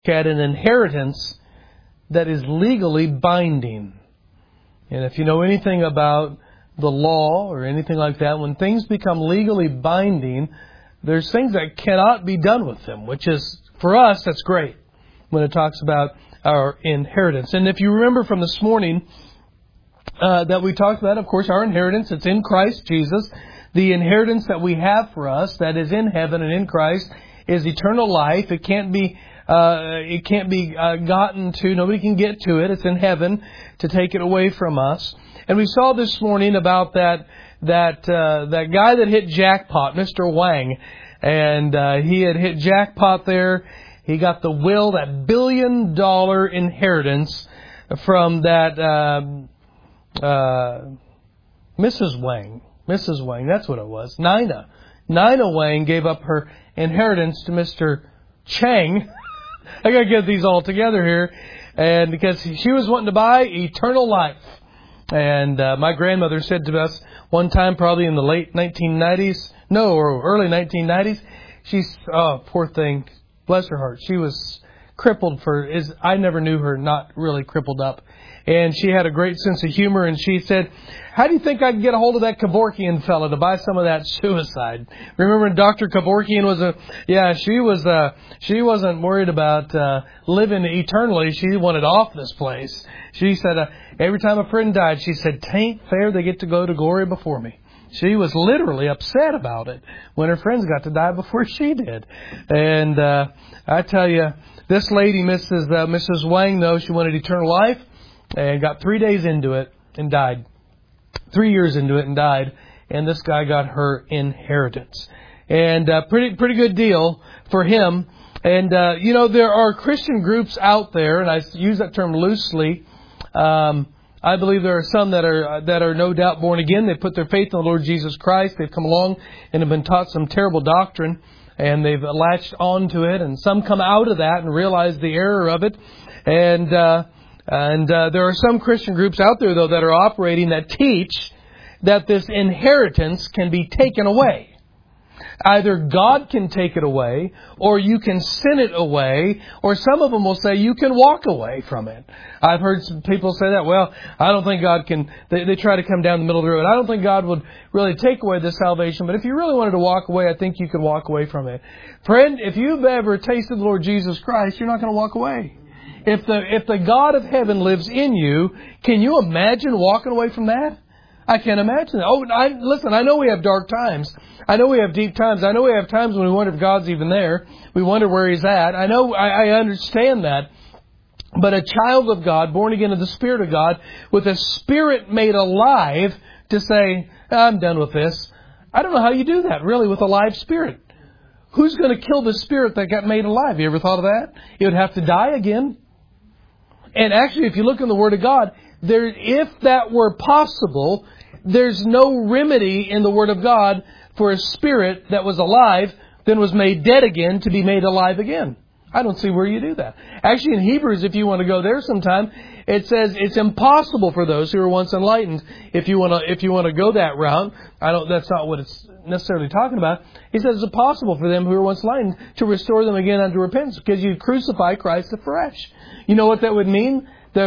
at an inheritance that is legally binding. And if you know anything about the law or anything like that, when things become legally binding, there's things that cannot be done with them, which is, for us, that's great when it talks about our inheritance. And if you remember from this morning that we talked about, of course, our inheritance, it's in Christ Jesus. The inheritance that we have for us that is in heaven and in Christ is eternal life. It can't be gotten to. Nobody can get to it. It's in heaven to take it away from us. And we saw this morning about that guy that hit jackpot, Mr. Wang, and he had hit jackpot there. He got the will, that $1 billion inheritance from that Mrs. Wang. Mrs. Wang, that's what it was. Nina Wang gave up her inheritance to Mr. Chang. I got to get these all together here, and because she was wanting to buy eternal life. And my grandmother said to us one time, probably in the late 1990s, or early 1990s, poor thing, bless her heart, she was crippled I never knew her not really crippled up. And she had a great sense of humor, and she said, how do you think I can get a hold of that Kevorkian fella to buy some of that suicide? Remember when Dr. Kevorkian she wasn't worried about living eternally. She wanted off this place. She said, every time a friend died, she said, "'Tain't fair they get to go to glory before me." She was literally upset about it when her friends got to die before she did. And I tell you, this lady, Mrs. Wang, though, she wanted eternal life and got 3 days into it and died. 3 years into it and died. And this guy got her inheritance. And pretty good deal for him. And, there are Christian groups out there, and I use that term loosely. I believe there are some that are no doubt born again. They put their faith in the Lord Jesus Christ. They've come along and have been taught some terrible doctrine, and they've latched onto it. And some come out of that and realize the error of it. And there are some Christian groups out there, though, that are operating that teach that this inheritance can be taken away. Either God can take it away, or you can sin it away, or some of them will say you can walk away from it. I've heard some people say that. Well, I don't think God can. They try to come down the middle of the road. I don't think God would really take away this salvation, but if you really wanted to walk away, I think you could walk away from it. Friend, if you've ever tasted the Lord Jesus Christ, you're not going to walk away. If the God of heaven lives in you, can you imagine walking away from that? I can't imagine that. Listen, I know we have dark times. I know we have deep times. I know we have times when we wonder if God's even there. We wonder where He's at. I know, I understand that. But a child of God, born again of the Spirit of God, with a spirit made alive to say, I'm done with this. I don't know how you do that, really, with a live spirit. Who's going to kill the spirit that got made alive? You ever thought of that? It would have to die again. And actually, if you look in the Word of God, if that were possible, there's no remedy in the Word of God for a spirit that was alive, then was made dead again, to be made alive again. I don't see where you do that. Actually, in Hebrews, if you want to go there sometime, it says it's impossible for those who were once enlightened. If you want to go that route, that's not what it's necessarily talking about. He says it's impossible for them who were once enlightened to restore them again unto repentance, because you crucify Christ afresh. You know what that would mean?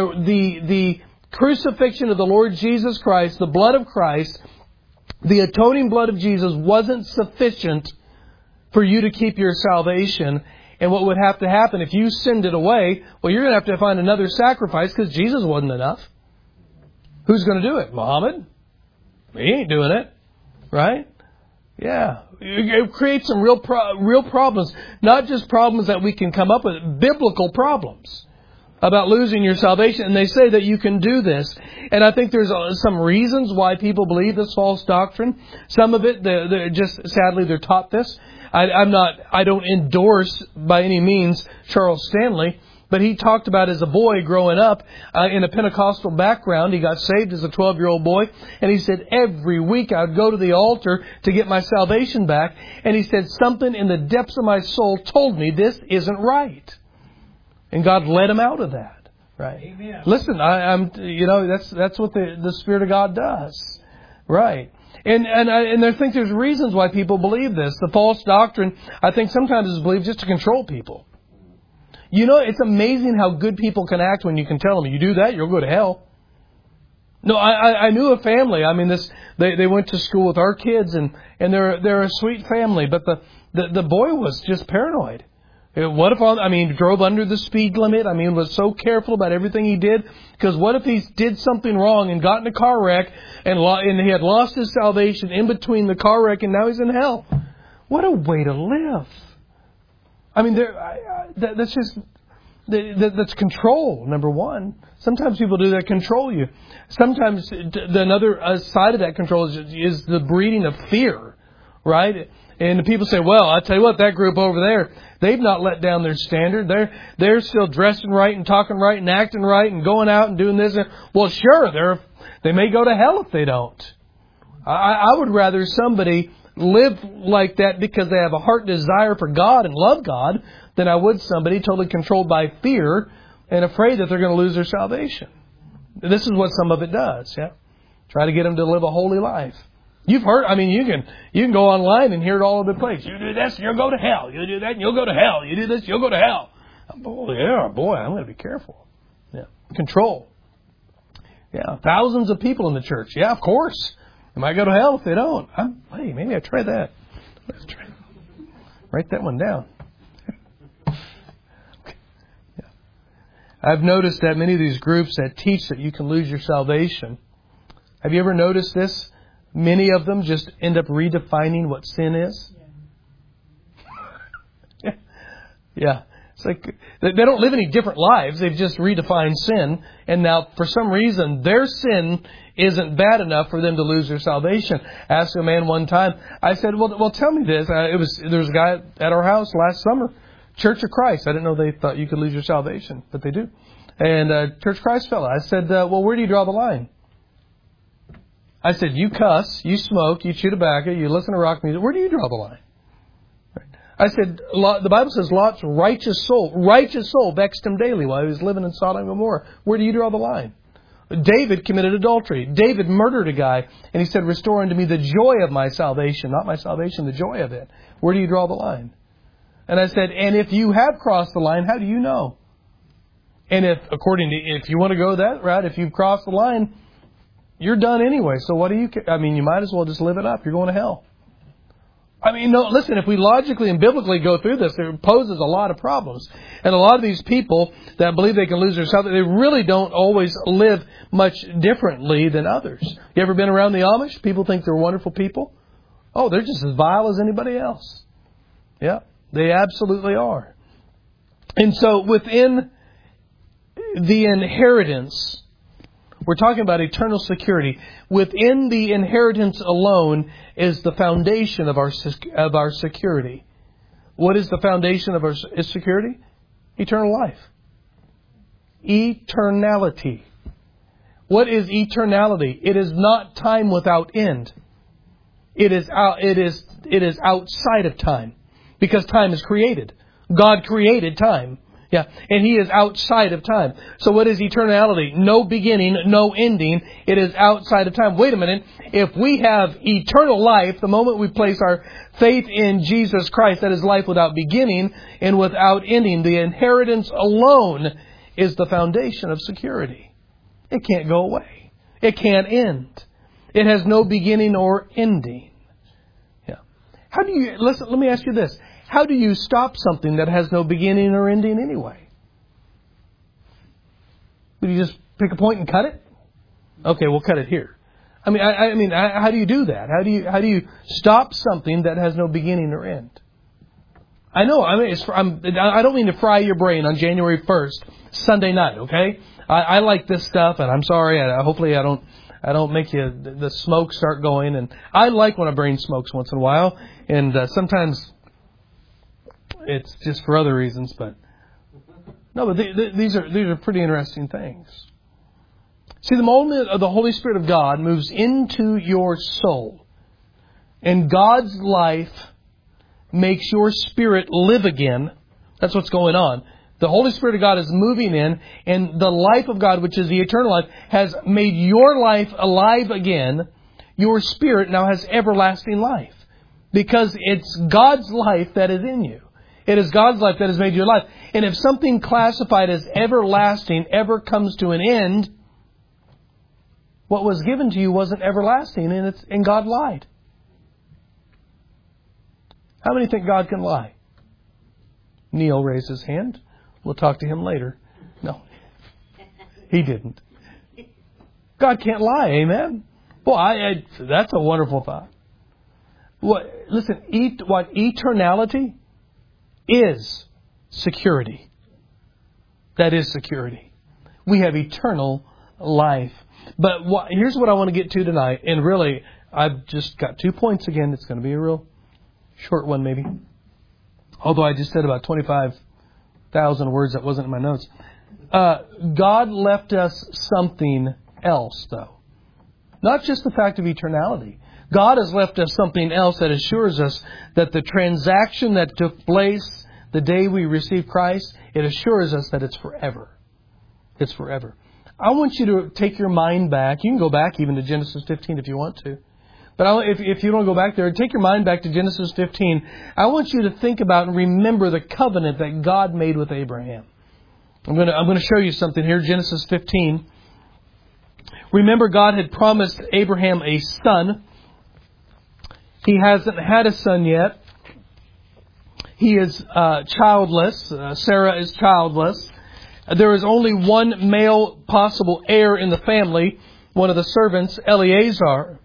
The crucifixion of the Lord Jesus Christ, the blood of Christ, the atoning blood of Jesus wasn't sufficient for you to keep your salvation. And what would have to happen if you sinned it away? Well, you're going to have to find another sacrifice, because Jesus wasn't enough. Who's going to do it? Muhammad? He ain't doing it. Right? Yeah. It creates some real problems. Not just problems that we can come up with, biblical problems about losing your salvation. And they say that you can do this. And I think there's some reasons why people believe this false doctrine. Some of it, they're just, sadly, they're taught this. I don't endorse by any means Charles Stanley, but he talked about as a boy growing up in a Pentecostal background. He got saved as a 12-year-old boy, and he said every week I would go to the altar to get my salvation back. And he said something in the depths of my soul told me this isn't right, and God led him out of that. Right? Amen. Listen, that's what the Spirit of God does. Right. And I think there's reasons why people believe this. The false doctrine, I think sometimes is believed just to control people. You know, it's amazing how good people can act when you can tell them, you do that, you'll go to hell. No, I knew a family. I mean, they went to school with our kids, and they're a sweet family. But the boy was just paranoid. What if drove under the speed limit? I mean, was so careful about everything he did. Because what if he did something wrong and got in a car wreck and he had lost his salvation in between the car wreck and now he's in hell? What a way to live! I mean, that's control, number one. Sometimes people do that, control you. Sometimes another side of that control is the breeding of fear, right? And the people say, well, I'll tell you what, that group over there, they've not let down their standard. They're still dressing right and talking right and acting right and going out and doing this. Well, sure, they may go to hell if they don't. I would rather somebody live like that because they have a heart desire for God and love God than I would somebody totally controlled by fear and afraid that they're going to lose their salvation. This is what some of it does. Yeah, try to get them to live a holy life. You've heard. I mean, you can go online and hear it all over the place. You do this, you'll go to hell. You do that, and you'll go to hell. You do this, you'll go to hell. Oh yeah, boy, I'm going to be careful. Yeah, control. Yeah, thousands of people in the church. Yeah, of course. They might go to hell if they don't. Hey, maybe I try that. Let's try. Write that one down. Yeah. I've noticed that many of these groups that teach that you can lose your salvation. Have you ever noticed this? Many of them just end up redefining what sin is. Yeah. It's like they don't live any different lives. They've just redefined sin. And now, for some reason, their sin isn't bad enough for them to lose their salvation. I asked a man one time, I said, well, tell me this. There was a guy at our house last summer, Church of Christ. I didn't know they thought you could lose your salvation, but they do. And Church of Christ fella. I said, well, where do you draw the line? I said, you cuss, you smoke, you chew tobacco, you listen to rock music. Where do you draw the line? I said, the Bible says Lot's righteous soul vexed him daily while he was living in Sodom and Gomorrah. Where do you draw the line? David committed adultery. David murdered a guy, and he said, restore unto me the joy of my salvation. Not my salvation, the joy of it. Where do you draw the line? And I said, and if you have crossed the line, how do you know? And if you want to go that route, if you've crossed the line, you're done anyway. So what do you care? I mean, you might as well just live it up. You're going to hell. I mean, no, listen, if we logically and biblically go through this, it poses a lot of problems. And a lot of these people that believe they can lose their salvation, they really don't always live much differently than others. You ever been around the Amish? People think they're wonderful people. Oh, they're just as vile as anybody else. Yeah, they absolutely are. And so within the inheritance, we're talking about eternal security. Within the inheritance alone is the foundation of our security. What is the foundation of our security? Eternal life. Eternality. What is eternality? It is not time without end. It is outside of time, because time is created. God created time. Yeah, and He is outside of time. So what is eternality? No beginning, no ending. It is outside of time. Wait a minute. If we have eternal life, the moment we place our faith in Jesus Christ, that is life without beginning and without ending. The inheritance alone is the foundation of security. It can't go away. It can't end. It has no beginning or ending. Yeah. Let me ask you this. How do you stop something that has no beginning or ending anyway? Would you just pick a point and cut it? Okay, we'll cut it here. I mean, how do you do that? How do you stop something that has no beginning or end? I know. I don't mean to fry your brain on January 1st, Sunday night. Okay, I like this stuff, and I'm sorry. Hopefully, I don't make the smoke start going. And I like when a brain smokes once in a while, and sometimes it's just for other reasons, but these are pretty interesting things. See, the moment of the Holy Spirit of God moves into your soul, and God's life makes your spirit live again. That's what's going on. The Holy Spirit of God is moving in, and the life of God, which is the eternal life, has made your life alive again. Your spirit now has everlasting life, because it's God's life that is in you. It is God's life that has made you alive. And if something classified as everlasting ever comes to an end, what was given to you wasn't everlasting, and God lied. How many think God can lie? Neil raised his hand. We'll talk to him later. No, he didn't. God can't lie, amen? Boy, that's a wonderful thought. Listen, eternality is security. That is security. We have eternal life. But here's what I want to get to tonight. And really, I've just got 2 points again. It's going to be a real short one maybe. Although I just said about 25,000 words. That wasn't in my notes. God left us something else, though. Not just the fact of eternality. God has left us something else that assures us that the transaction that took place the day we received Christ, it assures us that it's forever. It's forever. I want you to take your mind back. You can go back even to Genesis 15 if you want to. But if you don't go back there, take your mind back to Genesis 15. I want you to think about and remember the covenant that God made with Abraham. I'm going to show you something here. Genesis 15. Remember, God had promised Abraham a son. He hasn't had a son yet. He is childless. Sarah is childless. There is only one male possible heir in the family, one of the servants, Eleazar.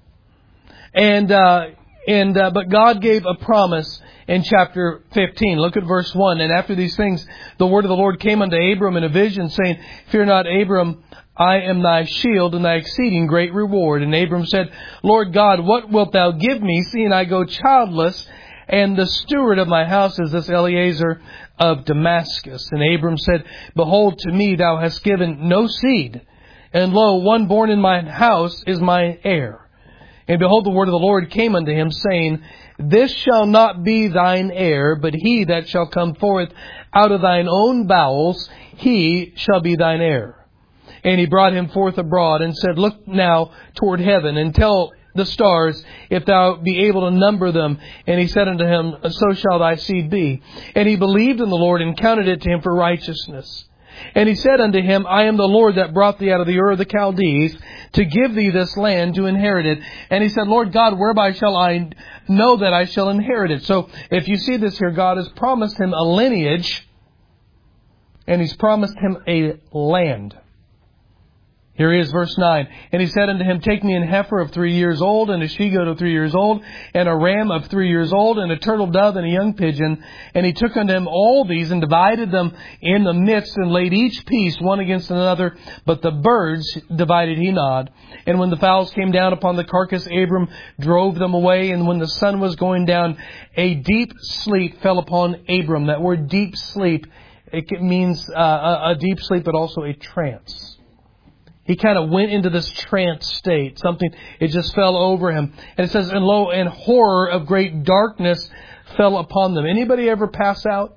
But God gave a promise in chapter 15. Look at verse 1. And after these things, the word of the Lord came unto Abram in a vision, saying, Fear not, Abram, I am thy shield and thy exceeding great reward. And Abram said, Lord God, what wilt thou give me, seeing I go childless, and the steward of my house is this Eleazar of Damascus? And Abram said, Behold, to me thou hast given no seed, and lo, one born in mine house is my heir. And behold, the word of the Lord came unto him, saying, This shall not be thine heir, but he that shall come forth out of thine own bowels, he shall be thine heir. And he brought him forth abroad, and said, Look now toward heaven, and tell the stars, if thou be able to number them. And he said unto him, So shall thy seed be. And he believed in the Lord, and counted it to him for righteousness. And he said unto him, I am the Lord that brought thee out of the Ur of the Chaldees, to give thee this land to inherit it. And he said, Lord God, whereby shall I know that I shall inherit it? So if you see this here, God has promised him a lineage, and he's promised him a land. Here he is, verse 9. And he said unto him, Take me an heifer of 3 years old, and a she-goat of 3 years old, and a ram of 3 years old, and a turtle dove, and a young pigeon. And he took unto him all these, and divided them in the midst, and laid each piece one against another. But the birds divided he not. And when the fowls came down upon the carcass, Abram drove them away. And when the sun was going down, a deep sleep fell upon Abram. That word deep sleep, it means a deep sleep, but also a trance. He kind of went into this trance state. It just fell over him. And it says, And lo, and horror of great darkness fell upon them. Anybody ever pass out?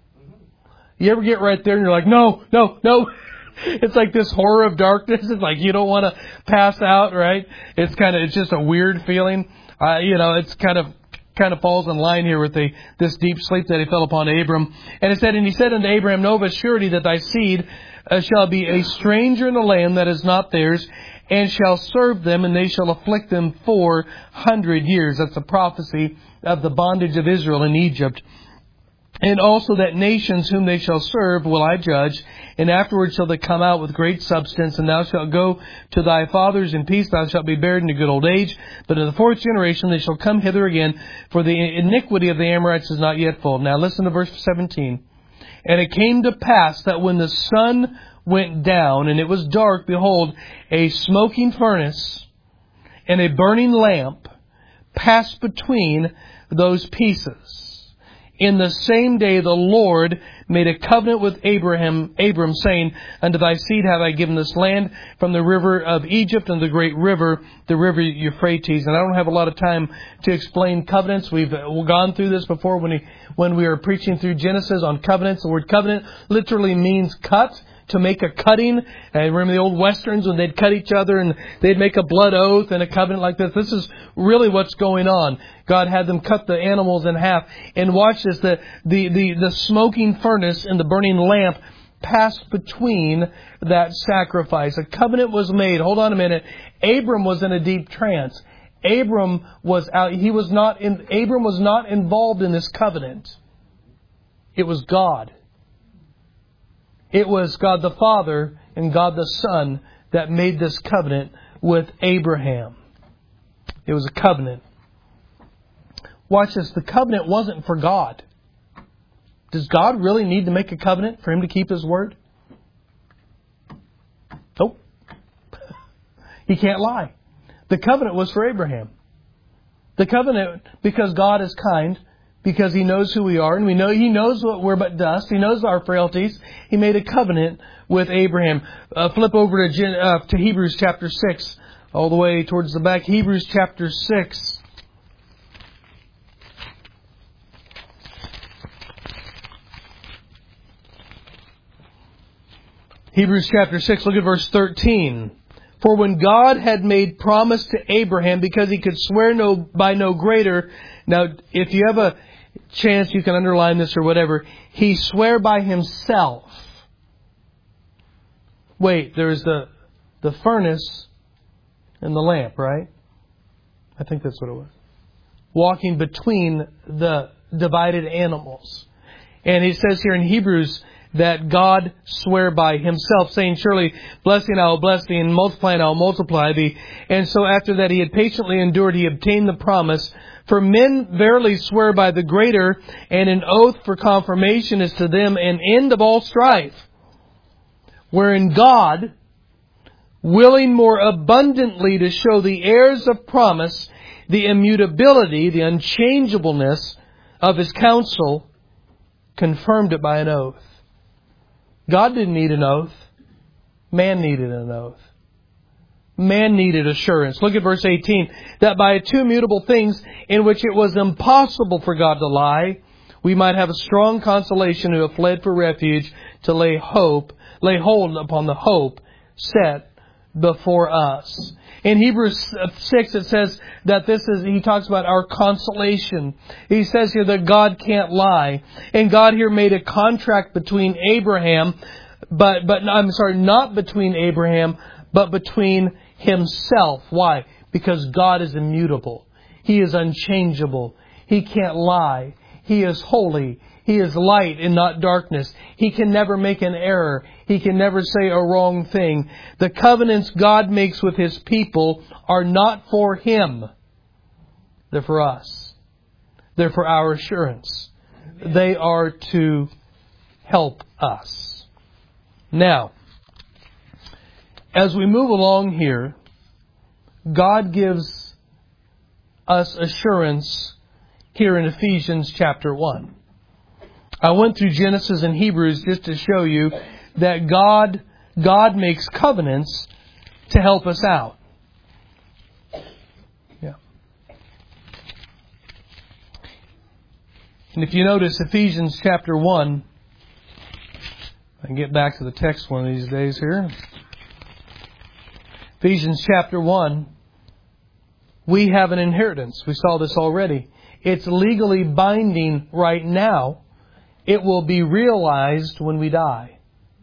You ever get right there and you're like, no. It's like this horror of darkness. It's like you don't want to pass out, right? It's just a weird feeling. It's kind of falls in line here with this deep sleep that he fell upon Abram. And he said unto Abraham, Know of a surety that thy seed shall be a stranger in a land that is not theirs, and shall serve them, and they shall afflict them 400 years. That's a prophecy of the bondage of Israel in Egypt. And also that nations whom they shall serve will I judge, and afterwards shall they come out with great substance, and thou shalt go to thy fathers in peace, thou shalt be buried in a good old age. But in the fourth generation they shall come hither again, for the iniquity of the Amorites is not yet full. Now listen to verse 17. And it came to pass that when the sun went down, and it was dark, behold, a smoking furnace and a burning lamp passed between those pieces. In the same day the Lord made a covenant with Abram, saying, Unto thy seed have I given this land, from the river of Egypt and the great river, the river Euphrates. And I don't have a lot of time to explain covenants. We've gone through this before when we were preaching through Genesis on covenants. The word covenant literally means cut. to make a cutting. And remember the old Westerns when they'd cut each other and they'd make a blood oath and a covenant like this? This is really what's going on. God had them cut the animals in half. And watch this, the smoking furnace and the burning lamp passed between that sacrifice. A covenant was made. Hold on a minute. Abram was in a deep trance. Abram was not involved in this covenant. It was God. It was God the Father and God the Son that made this covenant with Abraham. It was a covenant. Watch this. The covenant wasn't for God. Does God really need to make a covenant for Him to keep His word? Nope. He can't lie. The covenant was for Abraham. The covenant, because God is kind, because He knows who we are, and He knows what we're but dust. He knows our frailties. He made a covenant with Abraham. Flip over to Hebrews chapter 6, all the way towards the back. Hebrews chapter 6. Hebrews chapter 6, look at verse 13. For when God had made promise to Abraham, because He could swear by no greater. Now, if you have a chance, you can underline this or whatever. He swore by Himself. Wait, there's the furnace and the lamp, right? I think that's what it was. Walking between the divided animals. And it says here in Hebrews that God sware by Himself, saying, surely blessing I will bless thee, and multiplying I will multiply thee. And so after that He had patiently endured, He obtained the promise. For men verily swear by the greater, and an oath for confirmation is to them an end of all strife. Wherein God, willing more abundantly to show the heirs of promise the immutability, the unchangeableness of His counsel, confirmed it by an oath. God didn't need an oath. Man needed an oath. Man needed assurance. Look at verse 18. That by two immutable things in which it was impossible for God to lie, we might have a strong consolation who have fled for refuge to lay hold upon the hope set before us. In Hebrews 6 it says that he talks about our consolation. He says here that God can't lie. And God here made a contract between Abraham, not between Abraham, but between Himself. Why? Because God is immutable. He is unchangeable. He can't lie. He is holy. He is light and not darkness. He can never make an error. He can never say a wrong thing. The covenants God makes with His people are not for Him. They're for us. They're for our assurance. They are to help us. Now, as we move along here, God gives us assurance here in Ephesians chapter 1. I went through Genesis and Hebrews just to show you that God makes covenants to help us out. Yeah. And if you notice Ephesians chapter 1, I can get back to the text one of these days here. Ephesians chapter 1, we have an inheritance. We saw this already. It's legally binding right now. It will be realized when we die.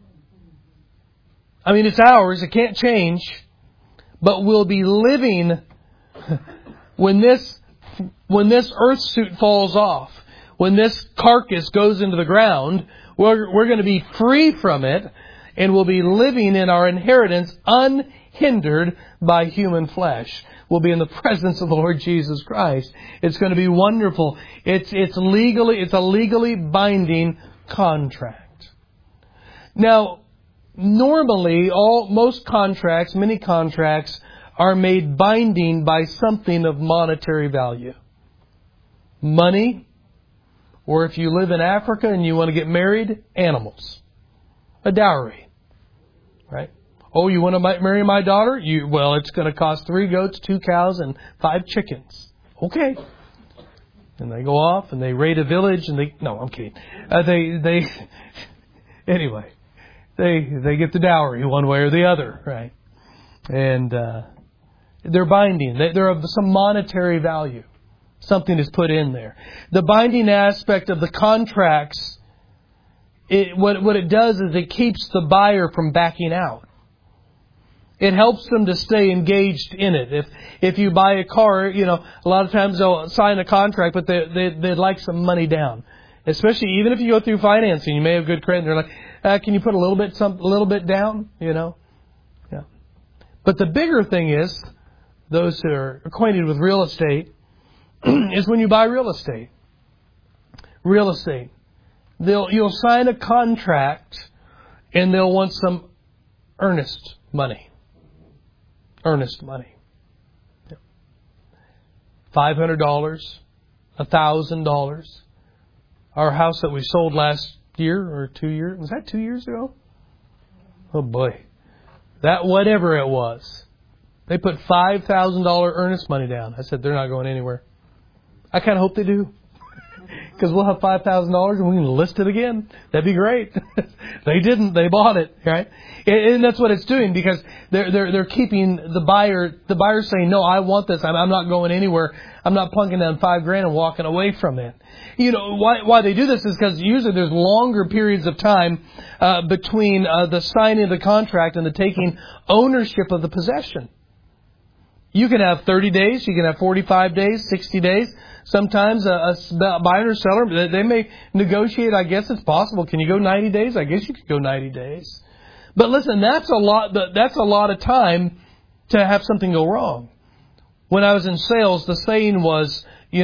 I mean, it's ours. It can't change. But we'll be living when this earth suit falls off, when this carcass goes into the ground, we're going to be free from it, and we'll be living in our inheritance unhindered by human flesh. We'll be in the presence of the Lord Jesus Christ. It's going to be wonderful. It's a legally binding contract. Now, normally, many contracts are made binding by something of monetary value. Money, or if you live in Africa and you want to get married, animals. A dowry. Right? Oh, you want to marry my daughter? Well, it's going to cost 3 goats, 2 cows, and 5 chickens. Okay. And they go off and they raid a village and no, I'm kidding. Anyway, they get the dowry one way or the other, right? And they're binding. They're of some monetary value. Something is put in there. The binding aspect of the contracts, what it does is it keeps the buyer from backing out. It helps them to stay engaged in it. If you buy a car, a lot of times they'll sign a contract, but they'd like some money down. Especially even if you go through financing, you may have good credit. And they're like, can you put a little bit down? Yeah. But the bigger thing is, those who are acquainted with real estate, is when you buy real estate. Real estate. You'll sign a contract and they'll want some earnest money. Earnest money. $500, $1,000. Our house that we sold last year or 2 years, was that 2 years ago? Oh boy. That whatever it was. They put $5,000 earnest money down. I said, they're not going anywhere. I kind of hope they do. Because we'll have $5,000 and we can list it again. That'd be great. They didn't. They bought it, right? And that's what it's doing, because they're keeping the buyer saying, no, I want this. I'm not going anywhere. I'm not plunking down $5,000 and walking away from it. Why they do this is because usually there's longer periods of time between the signing of the contract and the taking ownership of the possession. You can have 30 days, you can have 45 days, 60 days. Sometimes a buyer or seller, they may negotiate. I guess it's possible. Can you go 90 days? I guess you could go 90 days. But listen, that's a lot of time to have something go wrong. When I was in sales, the saying was,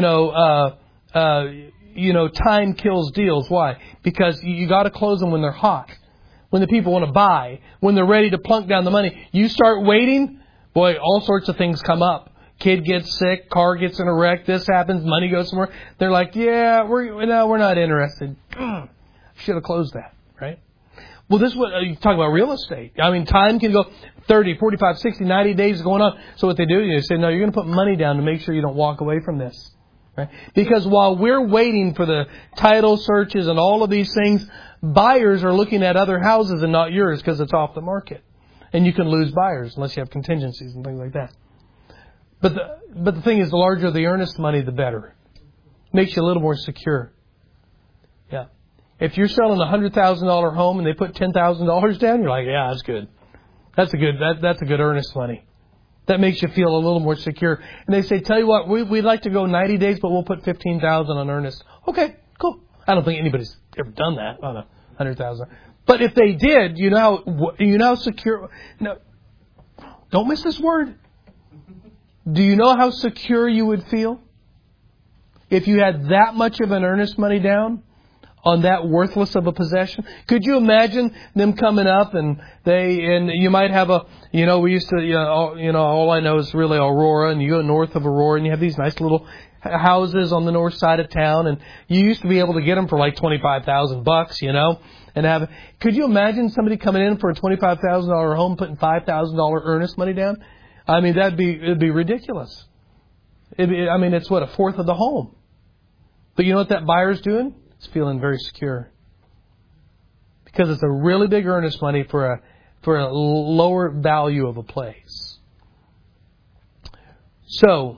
time kills deals. Why? Because you got to close them when they're hot, when the people want to buy, when they're ready to plunk down the money. You start waiting, boy, all sorts of things come up. Kid gets sick, car gets in a wreck, this happens, money goes somewhere. They're like, yeah, we're not interested. Should have closed that, right? Well, this is what you talk about real estate. I mean, time can go 30, 45, 60, 90 days going on. So what they do is they say, no, you're going to put money down to make sure you don't walk away from this. Right? Because while we're waiting for the title searches and all of these things, buyers are looking at other houses and not yours because it's off the market. And you can lose buyers unless you have contingencies and things like that. But the thing is, the larger the earnest money, the better. Makes you a little more secure. Yeah. If you're selling a $100,000 home and they put $10,000 down, you're like, yeah, that's good. That's a good earnest money. That makes you feel a little more secure. And they say, tell you what, we'd like to go 90 days, but we'll put $15,000 on earnest. Okay, cool. I don't think anybody's ever done that on a $100,000. But if they did, you know how secure. No, don't miss this word. Do you know how secure you would feel if you had that much of an earnest money down on that worthless of a possession? Could you imagine them coming up and you might have we used to, all I know is really Aurora, and you go north of Aurora and you have these nice little houses on the north side of town, and you used to be able to get them for like $25,000, and could you imagine somebody coming in for a $25,000 home putting $5,000 earnest money down? I mean, it'd be ridiculous. It's a fourth of the home. But you know what that buyer's doing? It's feeling very secure. Because it's a really big earnest money for a lower value of a place. So,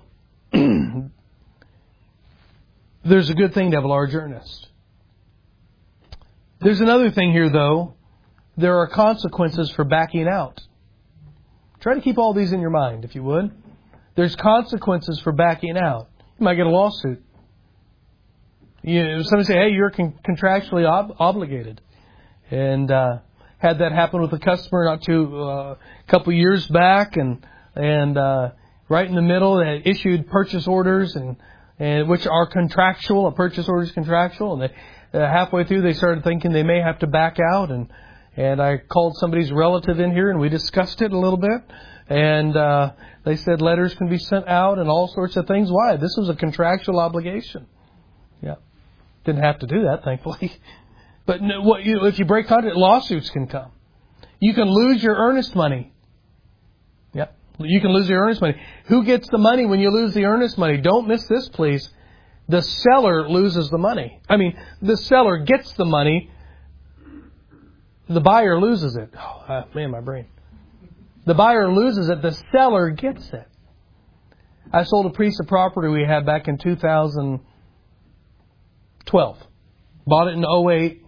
there's a good thing to have a large earnest. There's another thing here, though. There are consequences for backing out. Try to keep all these in your mind, if you would. There's consequences for backing out. You might get a lawsuit. Somebody say, hey, you're contractually obligated. And had that happen with a customer a couple years back, and right in the middle, they issued purchase orders, and which are contractual. A purchase order is contractual, and they halfway through they started thinking they may have to back out, and I called somebody's relative in here, and we discussed it a little bit. And they said letters can be sent out and all sorts of things. Why? This was a contractual obligation. Yeah. Didn't have to do that, thankfully. But if you break contract, lawsuits can come. You can lose your earnest money. Yeah. You can lose your earnest money. Who gets the money when you lose the earnest money? Don't miss this, please. The seller loses the money. The seller gets the money. the buyer loses it. Oh, man, my brain. The buyer loses it. The seller gets it. I sold a piece of property we had back in 2012. Bought it in 2008.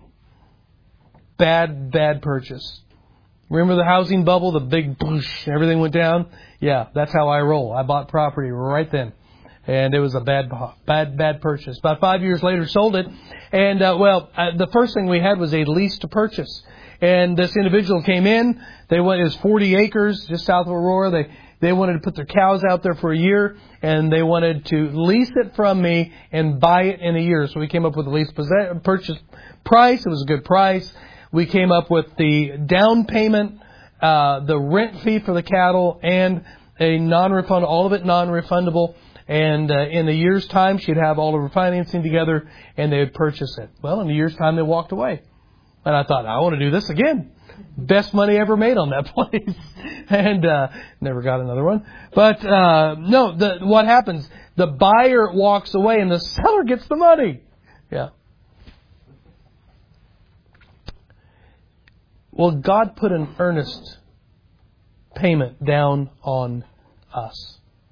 Bad purchase. Remember the housing bubble, the big boosh, everything went down? Yeah, that's how I roll. I bought property right then. And it was a bad purchase. About 5 years later, sold it. And, the first thing we had was a lease to purchase. And this individual came in. It was 40 acres just south of Aurora. They wanted to put their cows out there for a year, and they wanted to lease it from me and buy it in a year. So we came up with a lease purchase price. It was a good price. We came up with the down payment, the rent fee for the cattle, and a non-refundable, all of it non-refundable. And in a year's time, she'd have all of her financing together, and they would purchase it. Well, in a year's time, they walked away. And I thought, I want to do this again. Best money ever made on that place. And never got another one. But what happens? The buyer walks away, and the seller gets the money. Yeah. Well, God put an earnest payment down on us.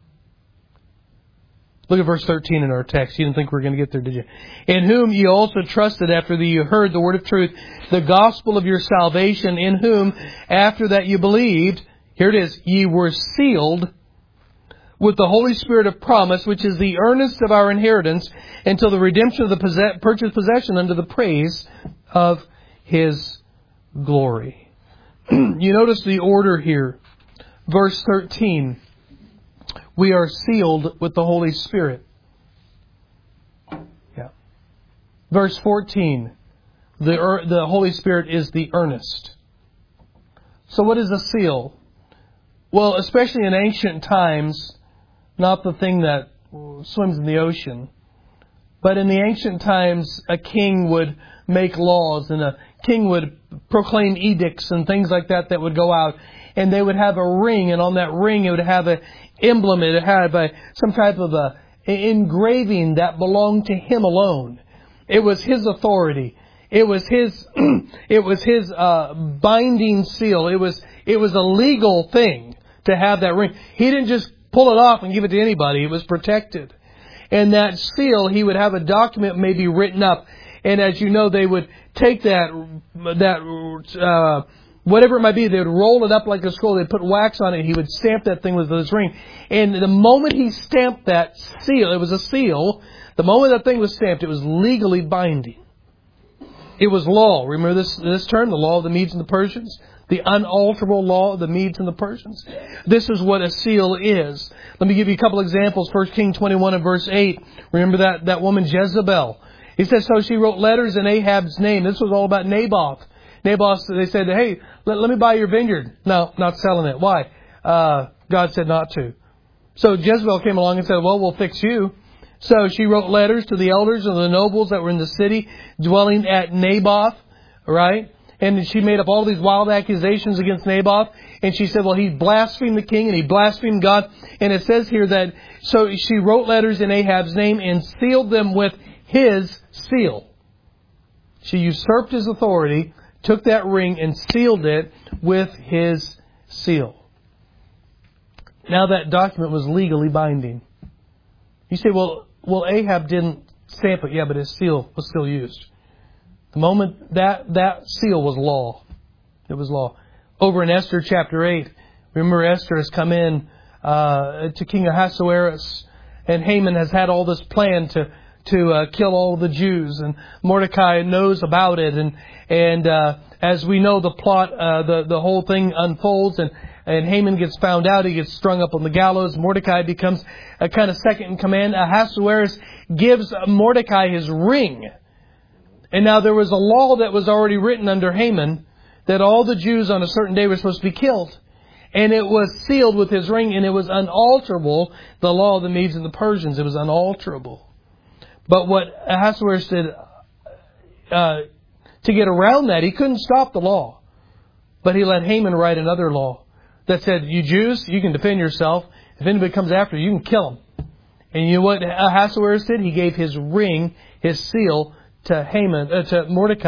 Look at verse 13 in our text. You didn't think we were going to get there, did you? In whom ye also trusted after that you heard the word of truth, the gospel of your salvation, in whom, after that you believed, here it is, ye were sealed with the Holy Spirit of promise, which is the earnest of our inheritance, until the redemption of the purchased possession unto the praise of His glory. You notice the order here. Verse 13. We are sealed with the Holy Spirit. Yeah. Verse 14. The Holy Spirit is the earnest. So what is a seal? Well, especially in ancient times, not the thing that swims in the ocean, but in the ancient times, a king would make laws, and a king would proclaim edicts and things like that would go out. And they would have a ring, and on that ring it would have an emblem. It would have some type of a engraving that belonged to him alone. It was his authority. It was his. It was his binding seal. It was a legal thing to have that ring. He didn't just pull it off and give it to anybody. It was protected. And that seal, he would have a document maybe written up. And as you know, they would take that whatever it might be, they would roll it up like a scroll. They'd put wax on it. He would stamp that thing with his ring. And the moment he stamped that seal, it was a seal. The moment that thing was stamped, it was legally binding. It was law. Remember this term, the law of the Medes and the Persians? The unalterable law of the Medes and the Persians. This is what a seal is. Let me give you a couple examples. 1 Kings 21 and verse 8. Remember that woman Jezebel. He says, so she wrote letters in Ahab's name. This was all about Naboth. Naboth, they said, hey, let me buy your vineyard. No, not selling it. Why? God said not to. So Jezebel came along and said, well, we'll fix you. So she wrote letters to the elders and the nobles that were in the city dwelling at Naboth, right? And she made up all these wild accusations against Naboth. And she said, well, he blasphemed the king and he blasphemed God. And it says here that, so she wrote letters in Ahab's name and sealed them with his seal. She usurped his authority, took that ring and sealed it with his seal. Now that document was legally binding. You say, well, Ahab didn't stamp it. Yeah, but his seal was still used. The moment that seal was law. It was law. Over in Esther chapter 8, remember Esther has come in to King Ahasuerus, and Haman has had all this plan to kill all the Jews, and Mordecai knows about it, and as we know the plot, the whole thing unfolds, and Haman gets found out. He gets strung up on the gallows. Mordecai becomes a kind of second in command. Ahasuerus gives Mordecai his ring. And now there was a law that was already written under Haman that all the Jews on a certain day were supposed to be killed. And it was sealed with his ring, and it was unalterable. The law of the Medes and the Persians, it was unalterable. But what Ahasuerus did to get around that, he couldn't stop the law. But he let Haman write another law that said, you Jews, you can defend yourself. If anybody comes after you, you can kill them. And you know what Ahasuerus did? He gave his ring, his seal, to Mordecai,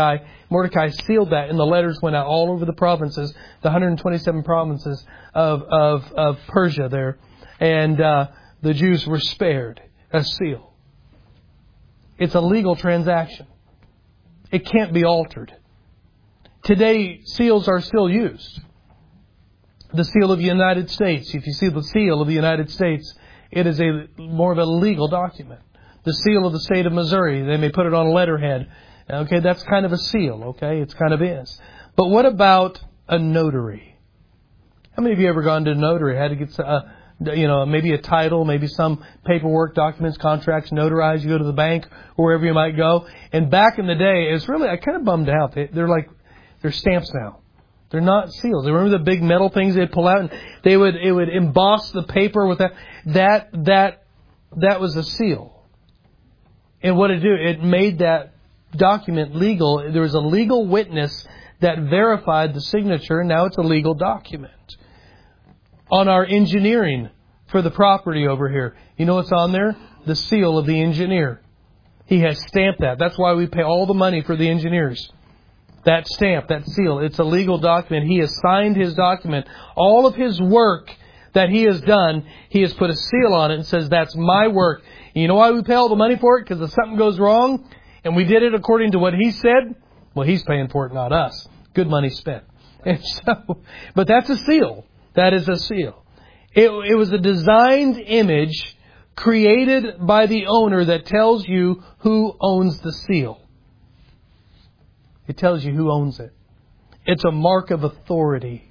Mordecai sealed that, and the letters went out all over the provinces, the 127 provinces of Persia there. And the Jews were spared a seal. It's a legal transaction. It can't be altered. Today, seals are still used. The seal of the United States, if you see the seal of the United States, it is more of a legal document. The seal of the state of Missouri, they may put it on a letterhead. Okay, that's kind of a seal, okay? It kind of is. But what about a notary? How many of you ever gone to a notary? Had to get maybe a title, maybe some paperwork, documents, contracts, notarized. You go to the bank or wherever you might go. And back in the day, it's really, I kind of bummed out. They're stamps now. They're not seals. Remember the big metal things they'd pull out, and it would emboss the paper with that. That was a seal. And what it do? It made that document legal. There was a legal witness that verified the signature, and now it's a legal document. On our engineering for the property over here, you know what's on there? The seal of the engineer. He has stamped that. That's why we pay all the money for the engineers. That stamp, that seal, it's a legal document. He has signed his document. All of his work that he has done, he has put a seal on it and says, that's my work. And you know why we pay all the money for it? Because if something goes wrong and we did it according to what he said, well, he's paying for it, not us. Good money spent. And so, but that's a seal. That is a seal. It was a designed image created by the owner that tells you who owns the seal. It tells you who owns it. It's a mark of authority.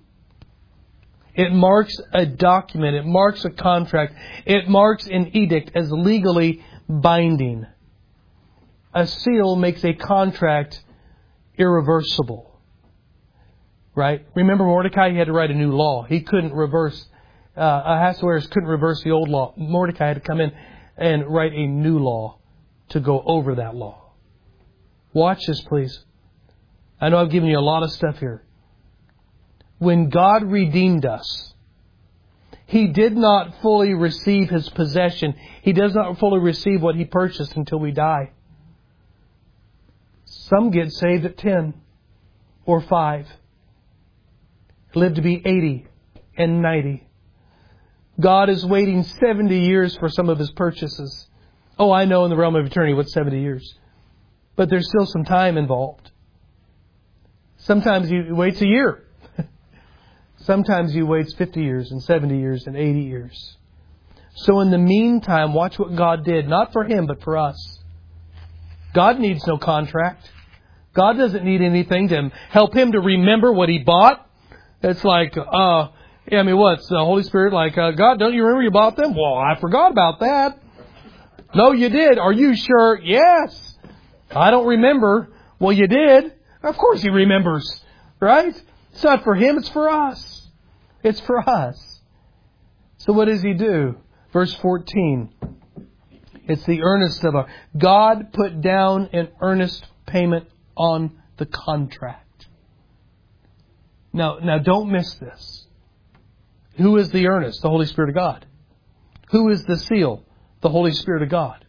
It marks a document. It marks a contract. It marks an edict as legally binding. A seal makes a contract irreversible. Right? Remember Mordecai, he had to write a new law. He couldn't reverse, Ahasuerus couldn't reverse the old law. Mordecai had to come in and write a new law to go over that law. Watch this, please. I know I've given you a lot of stuff here. When God redeemed us, He did not fully receive His possession. He does not fully receive what He purchased until we die. Some get saved at 10 or 5. Live to be 80 and 90. God is waiting 70 years for some of His purchases. Oh, I know in the realm of eternity what's 70 years. But there's still some time involved. Sometimes He waits a year. Sometimes He waits 50 years and 70 years and 80 years. So in the meantime, watch what God did. Not for Him, but for us. God needs no contract. God doesn't need anything to help Him to remember what He bought. It's like, what's the Holy Spirit like? God, don't you remember you bought them? Well, I forgot about that. No, you did. Are you sure? Yes. I don't remember. Well, you did. Of course He remembers. Right? It's not for Him, it's for us. It's for us. So what does He do? Verse 14. It's the earnest of God put down an earnest payment on the contract. Now don't miss this. Who is the earnest? The Holy Spirit of God. Who is the seal? The Holy Spirit of God.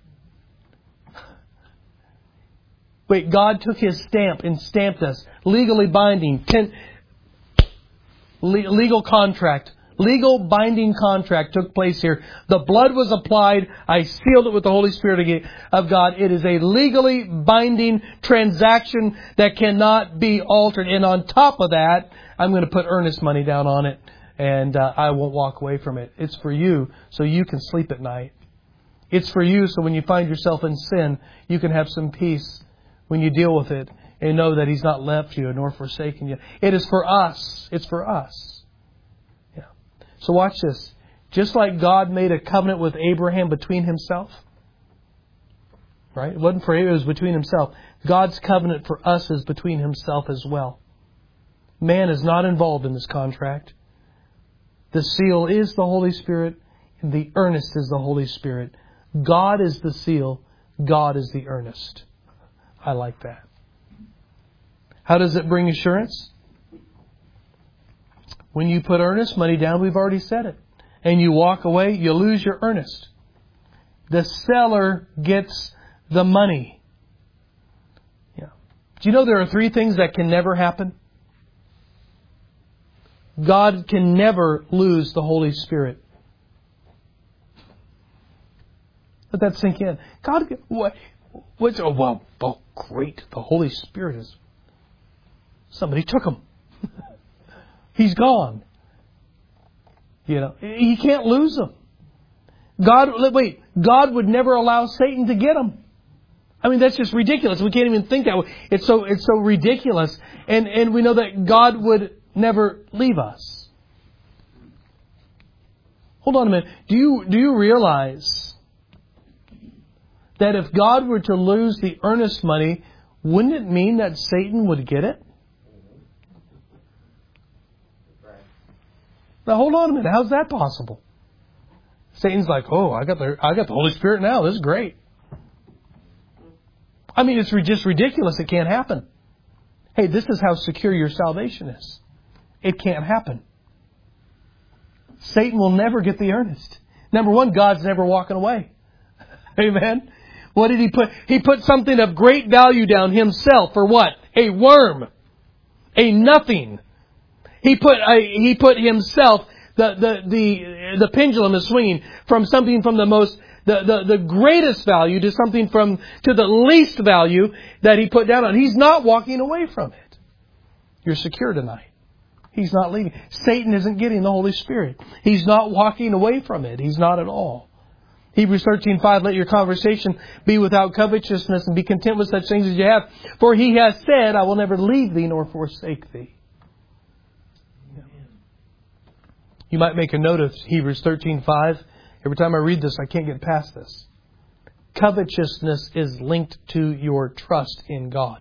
Wait, God took His stamp and stamped us. Legally binding. Legal contract. Legal binding contract took place here. The blood was applied. I sealed it with the Holy Spirit of God. It is a legally binding transaction that cannot be altered. And on top of that, I'm going to put earnest money down on it. And I won't walk away from it. It's for you so you can sleep at night. It's for you so when you find yourself in sin, you can have some peace when you deal with it and know that He's not left you nor forsaken you. It is for us. It's for us. Yeah. So watch this. Just like God made a covenant with Abraham between Himself. Right? It wasn't for him, it was between Himself. God's covenant for us is between Himself as well. Man is not involved in this contract. The seal is the Holy Spirit, and the earnest is the Holy Spirit. God is the seal. God is the earnest. I like that. How does it bring assurance? When you put earnest money down, we've already said it, and you walk away, you lose your earnest. The seller gets the money. Yeah. Do you know there are 3 things that can never happen? God can never lose the Holy Spirit. Let that sink in. God, great. The Holy Spirit is... Somebody took him. He's gone. You know, He can't lose him. God would never allow Satan to get him. I mean, that's just ridiculous. We can't even think that way. It's so ridiculous. And we know that God would never leave us. Hold on a minute. Do you realize that if God were to lose the earnest money, wouldn't it mean that Satan would get it? Now hold on a minute. How's that possible? Satan's like, oh, I got the Holy Spirit now. This is great. I mean, it's just ridiculous. It can't happen. Hey, this is how secure your salvation is. It can't happen. Satan will never get the earnest. Number one, God's never walking away. Amen. What did He put? He put something of great value down Himself for what? A worm. A nothing. He put Himself, the pendulum is swinging from something from the greatest value to something to the least value that He put down on. He's not walking away from it. You're secure tonight. He's not leaving. Satan isn't getting the Holy Spirit. He's not walking away from it. He's not at all. Hebrews 13:5, let your conversation be without covetousness and be content with such things as you have. For He has said, I will never leave thee nor forsake thee. You might make a note of Hebrews 13:5. Every time I read this, I can't get past this. Covetousness is linked to your trust in God.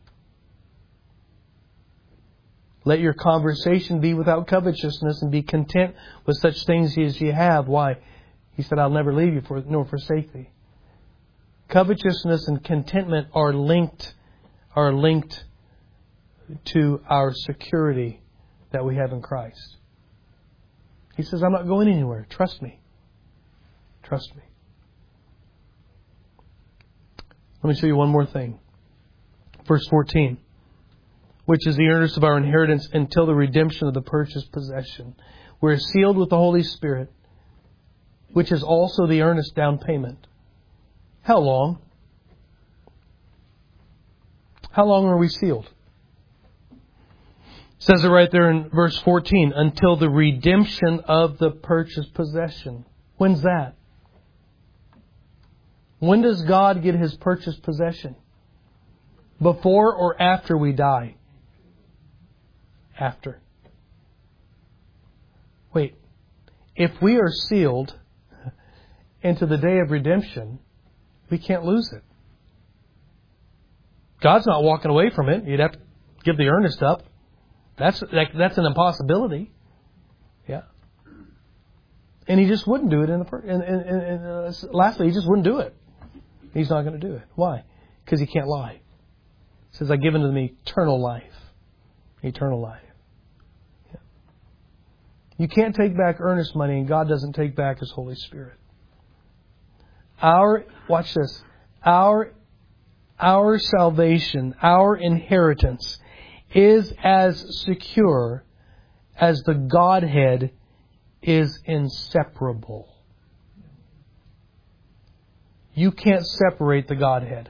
Let your conversation be without covetousness and be content with such things as you have. Why? He said, I'll never leave you nor forsake thee. Covetousness and contentment are linked to our security that we have in Christ. He says, I'm not going anywhere. Trust me. Trust me. Let me show you one more thing. Verse 14. Which is the earnest of our inheritance until the redemption of the purchased possession. We're sealed with the Holy Spirit, which is also the earnest down payment. How long? How long are we sealed? It says it right there in verse 14. Until the redemption of the purchased possession. When's that? When does God get His purchased possession? Before or after we die? After. Wait. If we are sealed into the day of redemption, we can't lose it. God's not walking away from it. You'd have to give the earnest up. That's an impossibility. Yeah. And He just wouldn't do it lastly, He just wouldn't do it. He's not going to do it. Why? Because He can't lie. He says, I've given to them eternal life. Eternal life. Yeah. You can't take back earnest money, and God doesn't take back His Holy Spirit. Watch this. Our salvation, our inheritance is as secure as the Godhead is inseparable. You can't separate the Godhead.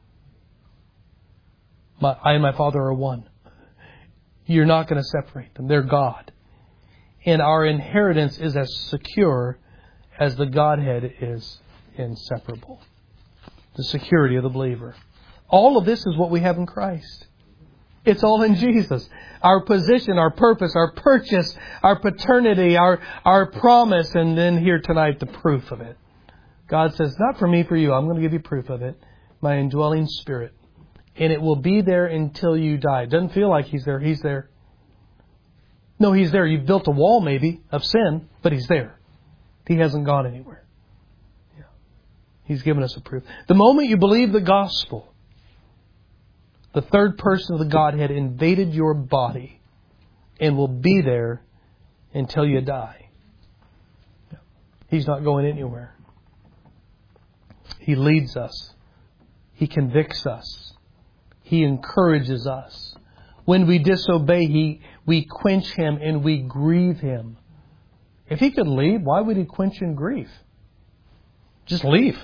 I and my Father are one. You're not going to separate them. They're God. And our inheritance is as secure as the Godhead is inseparable. The security of the believer. All of this is what we have in Christ. It's all in Jesus. Our position, our purpose, our purchase, our paternity, our promise, and then here tonight the proof of it. God says, not for me, for you. I'm going to give you proof of it. My indwelling Spirit. And it will be there until you die. It doesn't feel like He's there. He's there. No, He's there. You've built a wall maybe of sin, but He's there. He hasn't gone anywhere. Yeah. He's given us a proof. The moment you believe the gospel, the third person of the Godhead invaded your body and will be there until you die. He's not going anywhere. He leads us. He convicts us. He encourages us. When we disobey, we quench Him and we grieve Him. If He could leave, why would He quench in grief? Just leave.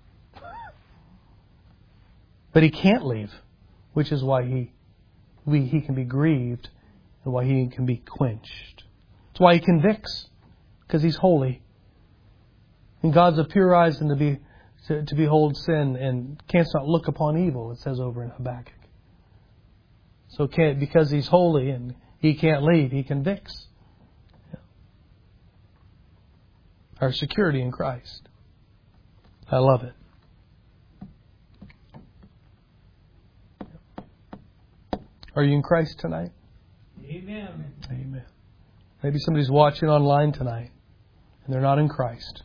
But He can't leave, which is why He can be grieved and why He can be quenched. It's why He convicts, because He's holy. And God's of pure eyes and to behold sin and canst not look upon evil, it says over in Habakkuk. So because He's holy and He can't leave, He convicts. Our security in Christ. I love it. Are you in Christ tonight? Amen. Amen. Maybe somebody's watching online tonight and they're not in Christ.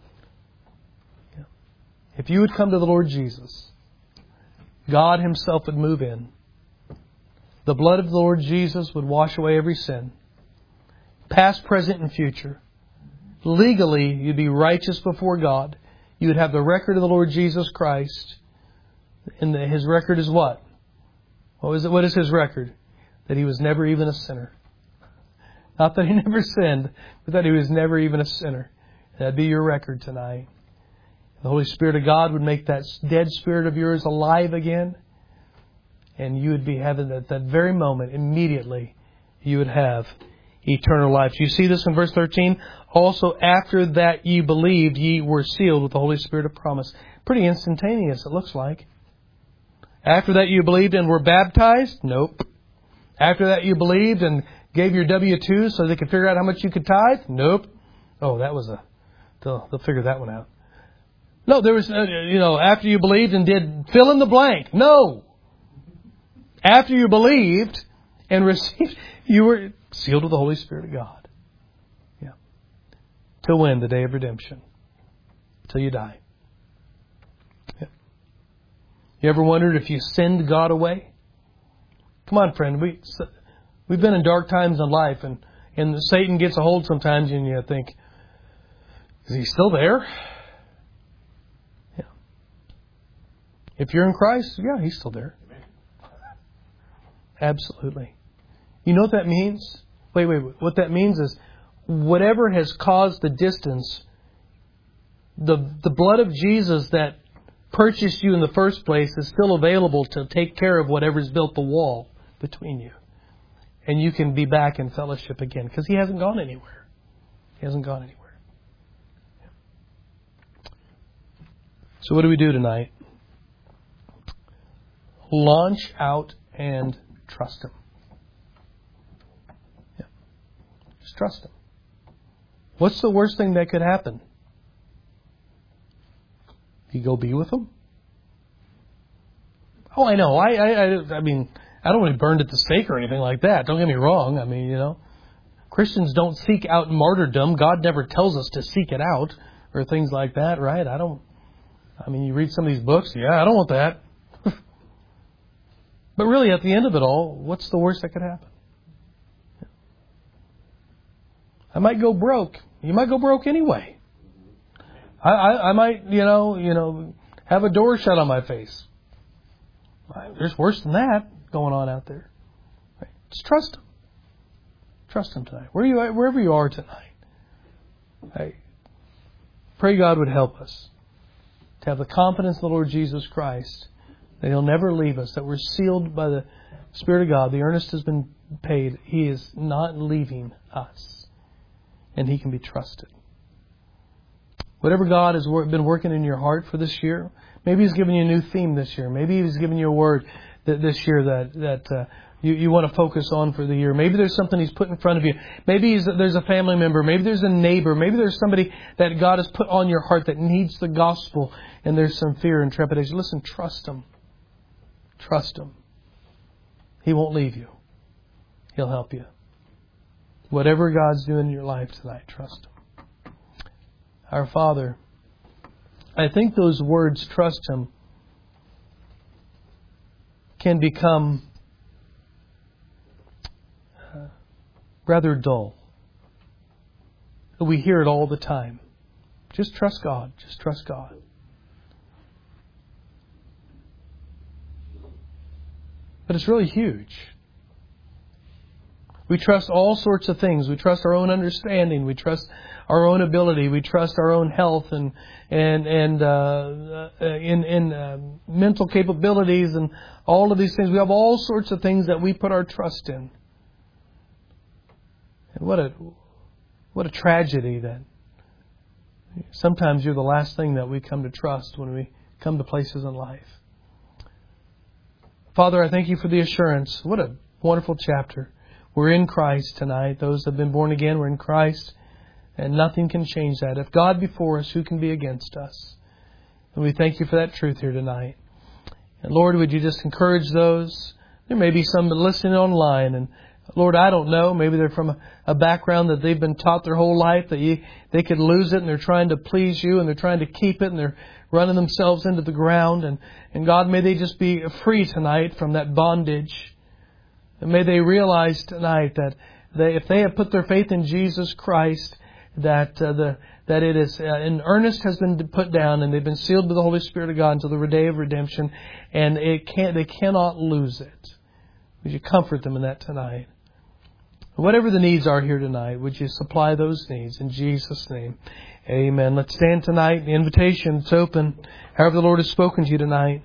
If you would come to the Lord Jesus, God Himself would move in. The blood of the Lord Jesus would wash away every sin, past, present, and future. Legally, you'd be righteous before God. You would have the record of the Lord Jesus Christ. And His record is what? What is His record? That He was never even a sinner. Not that He never sinned, but that He was never even a sinner. That'd be your record tonight. The Holy Spirit of God would make that dead spirit of yours alive again. And you would be having at that very moment, immediately, you would have eternal life. You see this in verse 13? Also, after that ye believed, ye were sealed with the Holy Spirit of promise. Pretty instantaneous, it looks like. After that you believed and were baptized? Nope. After that you believed and gave your W-2 so they could figure out how much you could tithe? Nope. Oh, that was they'll figure that one out. No, there was, after you believed and did fill in the blank. No. After you believed and received, you were sealed with the Holy Spirit of God. Yeah. Till when? The day of redemption. Till you die. Yeah. You ever wondered if you sinned God away? Come on, friend. We've been in dark times in life, and Satan gets a hold sometimes, and you think, is he still there? Yeah. If you're in Christ, yeah, He's still there. Absolutely. You know what that means? Wait. What that means is whatever has caused the distance, the blood of Jesus that purchased you in the first place is still available to take care of whatever's built the wall between you. And you can be back in fellowship again because He hasn't gone anywhere. He hasn't gone anywhere. So what do we do tonight? Launch out and trust Him. Yeah. Just trust Him. What's the worst thing that could happen? You go be with Him? Oh, I know. I mean, I don't want to be burned at the stake or anything like that. Don't get me wrong. I mean, Christians don't seek out martyrdom. God never tells us to seek it out or things like that, right? You read some of these books. Yeah, I don't want that. But really, at the end of it all, what's the worst that could happen? I might go broke. You might go broke anyway. I might, have a door shut on my face. There's worse than that going on out there. Right? Just trust Him. Trust Him tonight. Wherever you are tonight. I pray God would help us to have the confidence in the Lord Jesus Christ that He'll never leave us, that we're sealed by the Spirit of God. The earnest has been paid. He is not leaving us. And He can be trusted. Whatever God has been working in your heart for this year, maybe He's given you a new theme this year. Maybe He's given you a word this year that you want to focus on for the year. Maybe there's something He's put in front of you. Maybe there's a family member. Maybe there's a neighbor. Maybe there's somebody that God has put on your heart that needs the gospel and there's some fear and trepidation. Listen, trust Him. Trust Him. He won't leave you. He'll help you. Whatever God's doing in your life tonight, trust Him. Our Father, I think those words, trust Him, can become rather dull. We hear it all the time. Just trust God. Just trust God. But it's really huge. We trust all sorts of things. We trust our own understanding. We trust our own ability. We trust our own health and mental capabilities and all of these things. We have all sorts of things that we put our trust in. And what a tragedy that sometimes you're the last thing that we come to trust when we come to places in life. Father, I thank You for the assurance. What a wonderful chapter. We're in Christ tonight. Those that have been born again, we're in Christ. And nothing can change that. If God be for us, who can be against us? And we thank You for that truth here tonight. And Lord, would You just encourage those? There may be some listening online. And Lord, I don't know. Maybe they're from a background that they've been taught their whole life that they could lose it, and they're trying to please You, and they're trying to keep it, and they're running themselves into the ground. And God, may they just be free tonight from that bondage. And may they realize tonight that if they have put their faith in Jesus Christ, that it is an earnest has been put down, and they've been sealed with the Holy Spirit of God until the day of redemption, and they cannot lose it. Would You comfort them in that tonight? Whatever the needs are here tonight, would You supply those needs in Jesus' name? Amen. Let's stand tonight. The invitation is open. However the Lord has spoken to you tonight,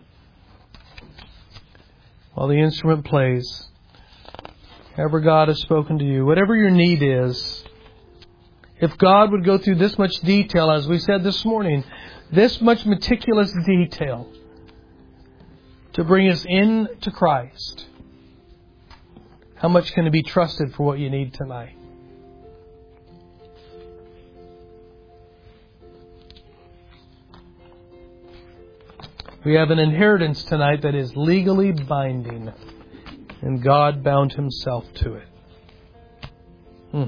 while the instrument plays. However God has spoken to you, whatever your need is, if God would go through this much detail, as we said this morning, this much meticulous detail to bring us into Christ, how much can it be trusted for what you need tonight? We have an inheritance tonight that is legally binding. And God bound Himself to it.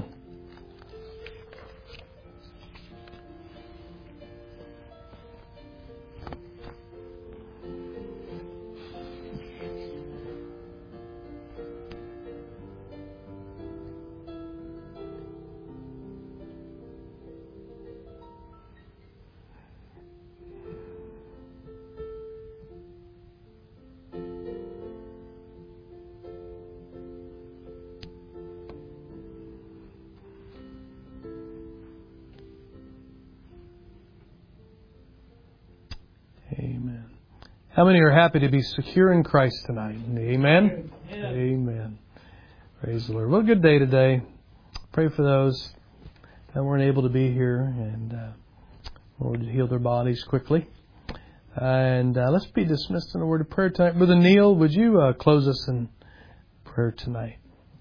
Amen. How many are happy to be secure in Christ tonight? Amen? Amen. Praise the Lord. What a good day today. Pray for those that weren't able to be here, and Lord, heal their bodies quickly. And let's be dismissed in a word of prayer tonight. Brother Neil, would you close us in prayer tonight?